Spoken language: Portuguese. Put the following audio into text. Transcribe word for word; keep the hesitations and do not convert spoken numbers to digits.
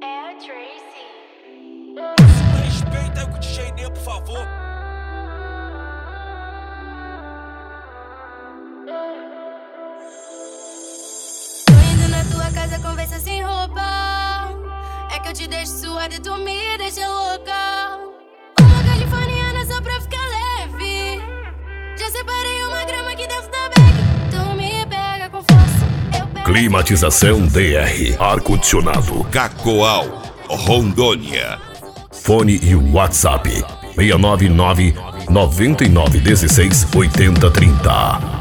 É a Tracy. Respeita aí com o D J Nê, por favor. Tô indo na tua casa, conversa sem roupa. É que eu te deixo suada e tu me deixa louca. Uma californiana só pra ficar leve. Já separei uma grama que dentro da bag. Tu me pega com força, eu pego. Climatização D R, ar-condicionado. Cacoal, Rondônia. Fone e WhatsApp seis nove nove, nove nove um seis, oito zero três zero.